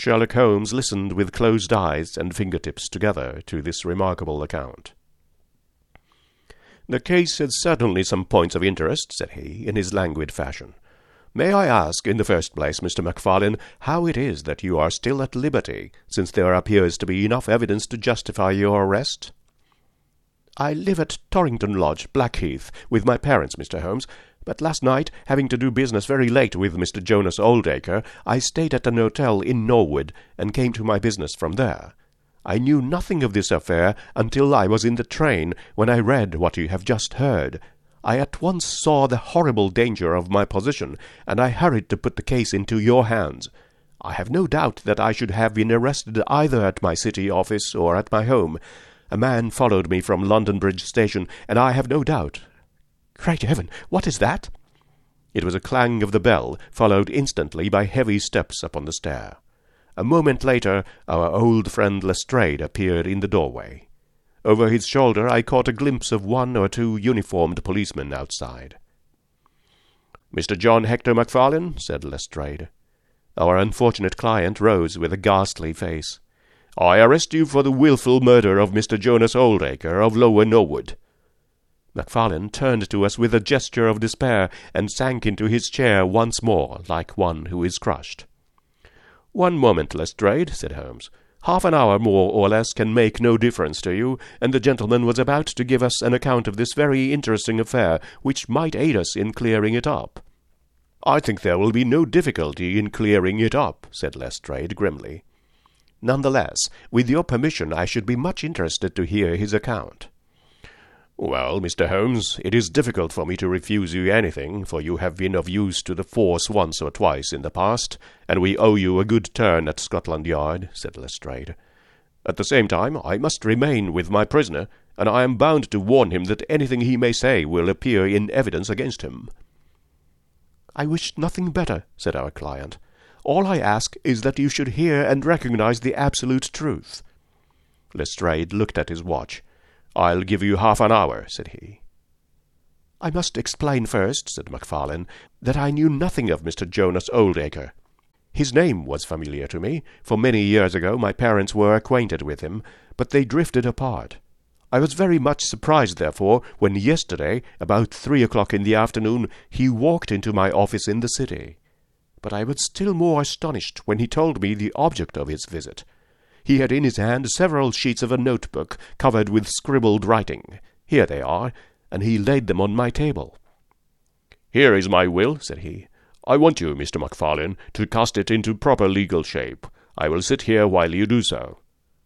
Sherlock Holmes listened with closed eyes and fingertips together to this remarkable account. "The case has certainly some points of interest," said he, in his languid fashion. "May I ask, in the first place, Mr. Macfarlane, how it is that you are still at liberty, since there appears to be enough evidence to justify your arrest?" "I live at Torrington Lodge, Blackheath, with my parents, Mr. Holmes. But last night, having to do business very late with Mr. Jonas Oldacre, I stayed at an hotel in Norwood, and came to my business from there. I knew nothing of this affair until I was in the train, when I read what you have just heard. I at once saw the horrible danger of my position, and I hurried to put the case into your hands. I have no doubt that I should have been arrested either at my city office or at my home. A man followed me from London Bridge Station, and I have no doubt— Great heaven! What is that?" It was a clang of the bell, followed instantly by heavy steps upon the stair. A moment later, our old friend Lestrade appeared in the doorway. Over his shoulder I caught a glimpse of one or two uniformed policemen outside. "Mr. John Hector Macfarlane," said Lestrade. Our unfortunate client rose with a ghastly face. "I arrest you for the wilful murder of Mr. Jonas Oldacre of Lower Norwood." Macfarlane turned to us with a gesture of despair, and sank into his chair once more, like one who is crushed. "One moment, Lestrade," said Holmes. "Half an hour more or less can make no difference to you, and the gentleman was about to give us an account of this very interesting affair, which might aid us in clearing it up." "I think there will be no difficulty in clearing it up," said Lestrade grimly. "None the less, with your permission, I should be much interested to hear his account." "Well, Mr. Holmes, it is difficult for me to refuse you anything, for you have been of use to the force once or twice in the past, and we owe you a good turn at Scotland Yard," said Lestrade. "At the same time, I must remain with my prisoner, and I am bound to warn him that anything he may say will appear in evidence against him." "I wish nothing better," said our client. "All I ask is that you should hear and recognize the absolute truth." Lestrade looked at his watch. "I'll give you half an hour," said he. "I must explain first," said Macfarlane, "that I knew nothing of Mr. Jonas Oldacre. His name was familiar to me, for many years ago my parents were acquainted with him, but they drifted apart. I was very much surprised, therefore, when yesterday, about 3 o'clock in the afternoon, he walked into my office in the city. But I was still more astonished when he told me the object of his visit. He had in his hand several sheets of a notebook covered with scribbled writing. Here they are, and he laid them on my table. "Here is my will," said he. "I want you, Mr. Macfarlane, to cast it into proper legal shape. I will sit here while you do so."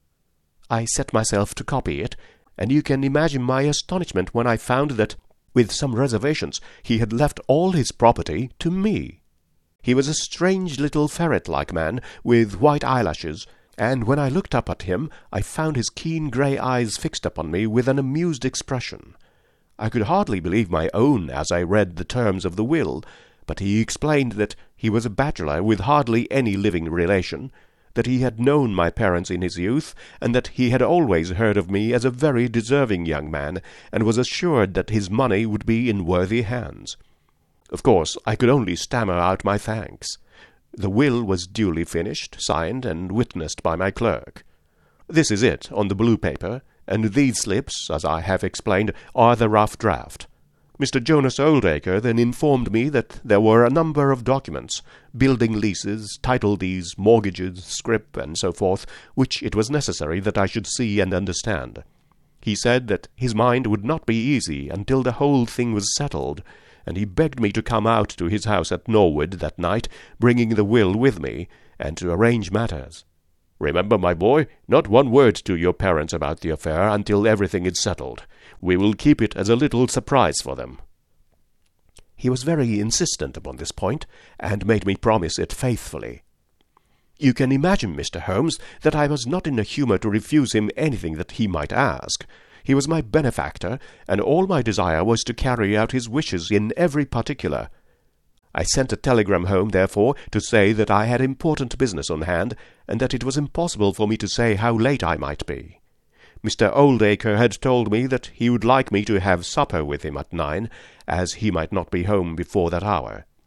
I set myself to copy it, and you can imagine my astonishment when I found that, with some reservations, he had left all his property to me. He was a strange little ferret-like man, with white eyelashes, and when I looked up at him, I found his keen grey eyes fixed upon me with an amused expression. I could hardly believe my own as I read the terms of the will, but he explained that he was a bachelor with hardly any living relation, that he had known my parents in his youth, and that he had always heard of me as a very deserving young man, and was assured that his money would be in worthy hands. Of course, I could only stammer out my thanks. The will was duly finished, signed, and witnessed by my clerk. This is it, on the blue paper, and these slips, as I have explained, are the rough draft. Mr. Jonas Oldacre then informed me that there were a number of documents, building leases, title deeds, mortgages, scrip, and so forth, which it was necessary that I should see and understand. He said that his mind would not be easy until the whole thing was settled, and he begged me to come out to his house at Norwood that night, bringing the will with me, and to arrange matters. Remember, my boy, not one word to your parents about the affair until everything is settled. We will keep it as a little surprise for them." He was very insistent upon this point, and made me promise it faithfully. You can imagine, Mr. Holmes, that I was not in a humour to refuse him anything that he might ask. He was my benefactor, and all my desire was to carry out his wishes in every particular. I sent a telegram home, therefore, to say that I had important business on hand, and that it was impossible for me to say how late I might be. Mr. Oldacre had told me that he would like me to have supper with him at 9, as he might not be home before that hour.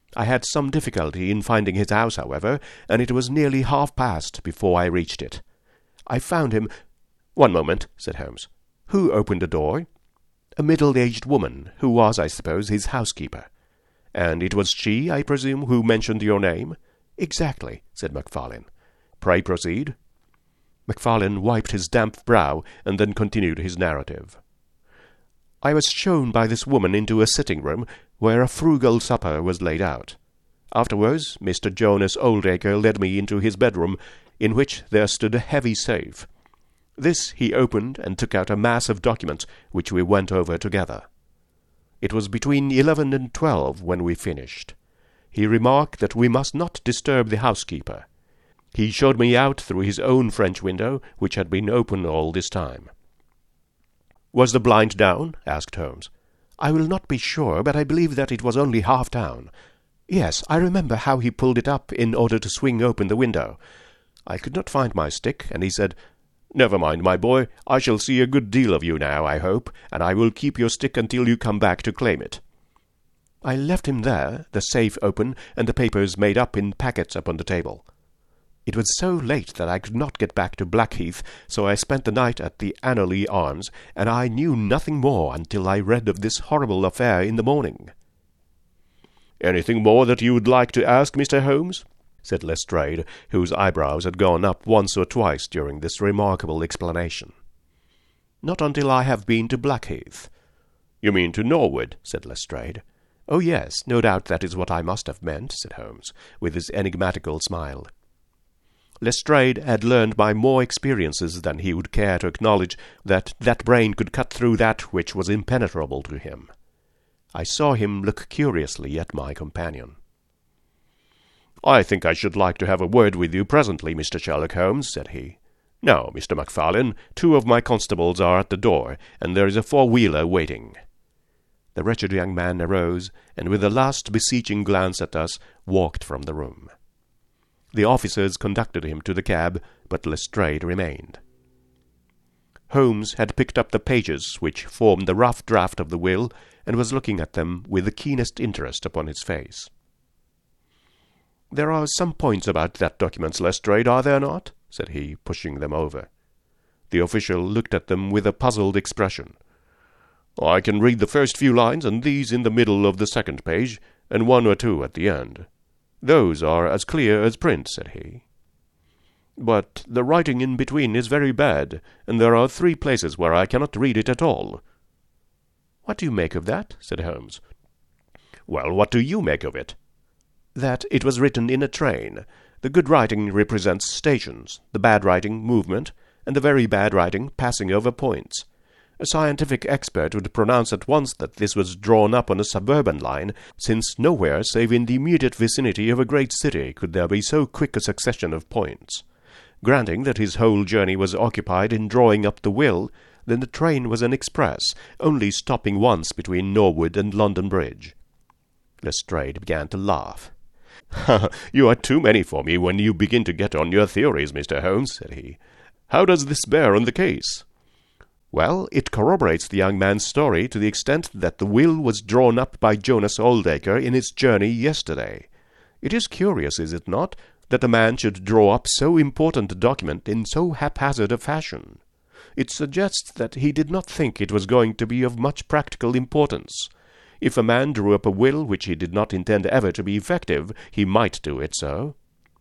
I had some difficulty in finding his house, however, and it was nearly 1:30 before I reached it. I found him—" "One moment," said Holmes. "Who opened the door?" "A middle-aged woman, who was, I suppose, his housekeeper." "And it was she, I presume, who mentioned your name?" "Exactly," said Macfarlane. "Pray proceed." Macfarlane wiped his damp brow, and then continued his narrative. "I was shown by this woman into a sitting-room, where a frugal supper was laid out. Afterwards, Mr. Jonas Oldacre led me into his bedroom, in which there stood a heavy safe. This he opened and took out a mass of documents, which we went over together. It was between 11 and 12 when we finished. He remarked that we must not disturb the housekeeper. He showed me out through his own French window, which had been open all this time." "Was the blind down?" asked Holmes. "I will not be sure, but I believe that it was only half down. Yes, I remember how he pulled it up in order to swing open the window. I could not find my stick, and he said, 'Never mind, my boy, I shall see a good deal of you now, I hope, and I will keep your stick until you come back to claim it.' I left him there, the safe open, and the papers made up in packets upon the table. It was so late that I could not get back to Blackheath, so I spent the night at the Anerley Arms, and I knew nothing more until I read of this horrible affair in the morning." "Anything more that you would like to ask, Mr. Holmes?" said Lestrade, whose eyebrows had gone up once or twice during this remarkable explanation. "Not until I have been to Blackheath." "You mean to Norwood?" said Lestrade. "Oh, yes, no doubt that is what I must have meant," said Holmes, with his enigmatical smile. Lestrade had learned by more experiences than he would care to acknowledge that brain could cut through that which was impenetrable to him. I saw him look curiously at my companion. "I think I should like to have a word with you presently, Mr. Sherlock Holmes," said he. "Now, Mr. Macfarlane, 2 of my constables are at the door, and there is a 4-wheeler waiting." The wretched young man arose, and with a last beseeching glance at us, walked from the room. The officers conducted him to the cab, but Lestrade remained. Holmes had picked up the pages which formed the rough draft of the will, and was looking at them with the keenest interest upon his face. "There are some points about that document, Lestrade, are there not?" said he, pushing them over. The official looked at them with a puzzled expression. "I can read the first few lines, and these in the middle of the second page, and 1 or 2 at the end. Those are as clear as print," said he. "But the writing in between is very bad, and there are 3 places where I cannot read it at all." "What do you make of that?" said Holmes. "Well, what do you make of it?" "That it was written in a train. The good writing represents stations, the bad writing movement, and the very bad writing passing over points. A scientific expert would pronounce at once that this was drawn up on a suburban line, since nowhere save in the immediate vicinity of a great city could there be so quick a succession of points. Granting that his whole journey was occupied in drawing up the will, then the train was an express, only stopping once between Norwood and London Bridge." Lestrade began to laugh. "You are too many for me when you begin to get on your theories, Mr. Holmes," said he. "How does this bear on the case?" "Well, it corroborates the young man's story to the extent that the will was drawn up by Jonas Oldacre in his journey yesterday. It is curious, is it not, that a man should draw up so important a document in so haphazard a fashion? It suggests that he did not think it was going to be of much practical importance. If a man drew up a will which he did not intend ever to be effective, he might do it so."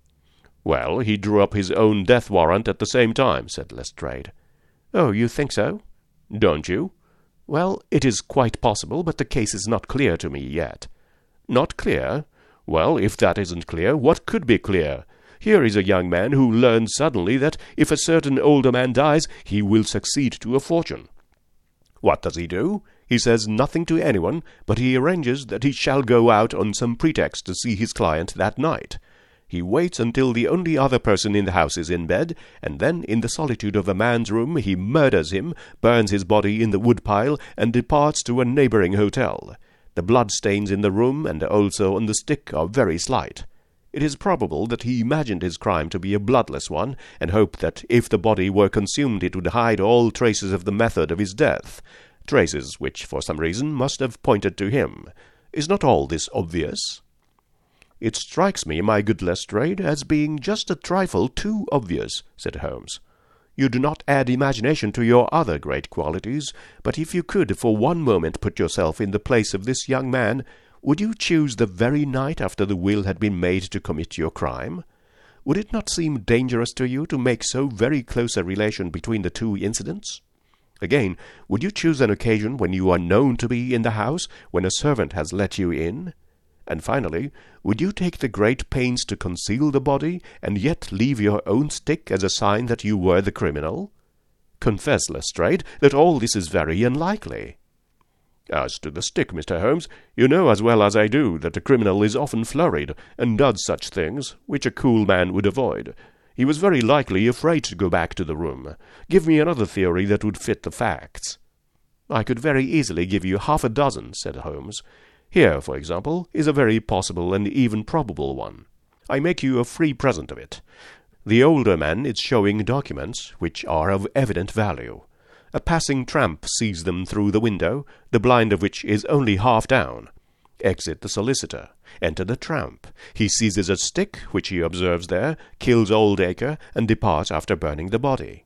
"Well, he drew up his own death warrant at the same time," said Lestrade. "Oh, you think so?" "Don't you?" "Well, it is quite possible, but the case is not clear to me yet." "Not clear? Well, if that isn't clear, what could be clear? Here is a young man who learns suddenly that if a certain older man dies, he will succeed to a fortune. What does he do? He says nothing to anyone, but he arranges that he shall go out on some pretext to see his client that night. He waits until the only other person in the house is in bed, and then, in the solitude of a man's room, he murders him, burns his body in the woodpile, and departs to a neighboring hotel. The blood-stains in the room and also on the stick are very slight. It is probable that he imagined his crime to be a bloodless one, and hoped that if the body were consumed it would hide all traces of the method of his death, traces which, for some reason, must have pointed to him. Is not all this obvious?" "It strikes me, my good Lestrade, as being just a trifle too obvious," said Holmes. "You do not add imagination to your other great qualities, but if you could for one moment put yourself in the place of this young man, would you choose the very night after the will had been made to commit your crime? Would it not seem dangerous to you to make so very close a relation between the two incidents? Again, would you choose an occasion when you are known to be in the house, when a servant has let you in? And finally, would you take the great pains to conceal the body, and yet leave your own stick as a sign that you were the criminal? Confess, Lestrade, that all this is very unlikely." "As to the stick, Mr. Holmes, you know as well as I do that the criminal is often flurried, and does such things, which a cool man would avoid. He was very likely afraid to go back to the room. Give me another theory that would fit the facts." "I could very easily give you half a dozen," said Holmes. "Here, for example, is a very possible and even probable one. I make you a free present of it. The older man is showing documents which are of evident value. A passing tramp sees them through the window, the blind of which is only half down. Exit the solicitor. Enter the tramp. He seizes a stick, which he observes there, kills Oldacre, and departs after burning the body."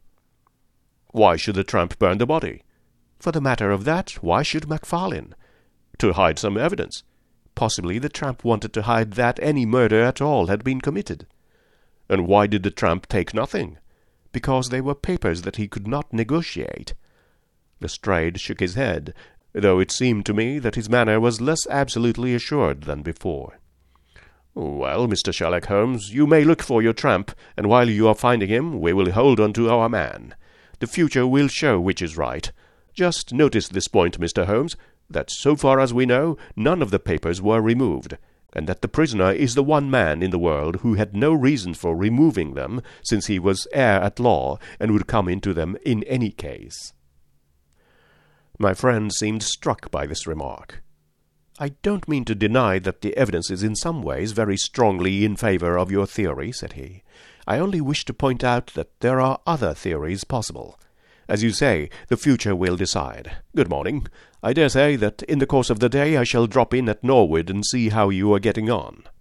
"Why should the tramp burn the body?" "For the matter of that, why should Macfarlane?" "To hide some evidence." "Possibly the tramp wanted to hide that any murder at all had been committed." "And why did the tramp take nothing?" "Because they were papers that he could not negotiate." Lestrade shook his head, though it seemed to me that his manner was less absolutely assured than before. "Well, Mr. Sherlock Holmes, you may look for your tramp, and while you are finding him, we will hold on to our man. The future will show which is right. Just notice this point, Mr. Holmes, that so far as we know, none of the papers were removed, and that the prisoner is the one man in the world who had no reason for removing them, since he was heir at law, and would come into them in any case." My friend seemed struck by this remark. "I don't mean to deny that the evidence is in some ways very strongly in favor of your theory," said he. "I only wish to point out that there are other theories possible. As you say, the future will decide. Good morning. I dare say that in the course of the day I shall drop in at Norwood and see how you are getting on."